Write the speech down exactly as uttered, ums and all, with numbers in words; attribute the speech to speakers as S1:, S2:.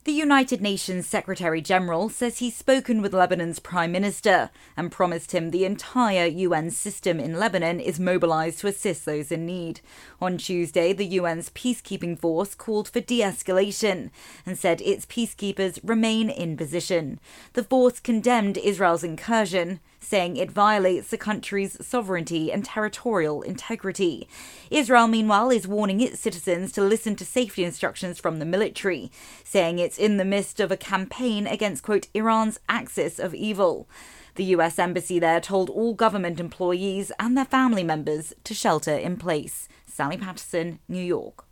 S1: The United Nations Secretary-General says he's spoken with Lebanon's Prime Minister and promised him the entire U N system in Lebanon is mobilised to assist those in need. On Tuesday, the U N's peacekeeping force called for de-escalation and said its peacekeepers remain in position. The force condemned Israel's incursion, saying it violates the country's sovereignty and territorial integrity. Israel, meanwhile, is warning its citizens to listen to safety instructions from the military, saying it's in the midst of a campaign against, quote, Iran's axis of evil. The U S embassy there told all government employees and their family members to shelter in place. Sally Patterson, New York.